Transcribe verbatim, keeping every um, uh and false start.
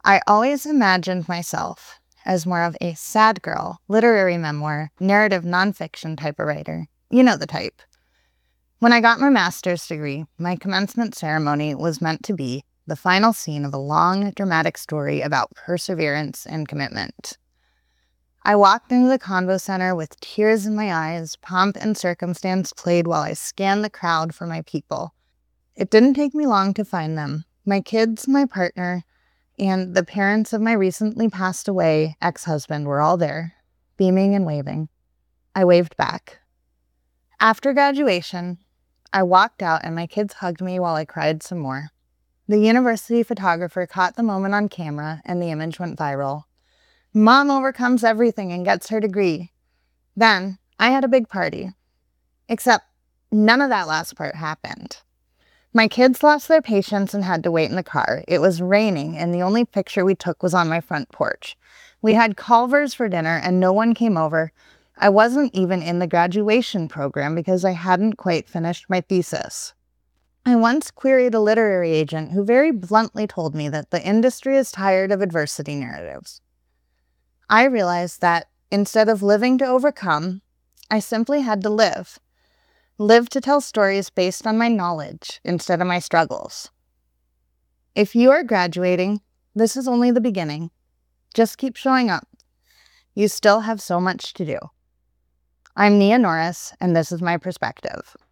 I always imagined myself as more of a sad girl, literary memoir, narrative nonfiction type of writer. You know the type. When I got my master's degree, my commencement ceremony was meant to be the final scene of a long, dramatic story about perseverance and commitment. I walked into the Convo Center with tears in my eyes. Pomp and circumstance played while I scanned the crowd for my people. It didn't take me long to find them. My kids, my partner, and the parents of my recently passed away ex-husband were all there, beaming and waving. I waved back. After graduation, I walked out and my kids hugged me while I cried some more. The university photographer caught the moment on camera and the image went viral. Mom overcomes everything and gets her degree. Then I had a big party. Except none of that last part happened. My kids lost their patience and had to wait in the car. It was raining and the only picture we took was on my front porch. We had Culver's for dinner and no one came over. I wasn't even in the graduation program because I hadn't quite finished my thesis. I once queried a literary agent who very bluntly told me that the industry is tired of adversity narratives. I realized that instead of living to overcome, I simply had to live. Live to tell stories based on my knowledge instead of my struggles. If you are graduating, this is only the beginning. Just keep showing up. You still have so much to do. I'm Nia Norris, and this is my perspective.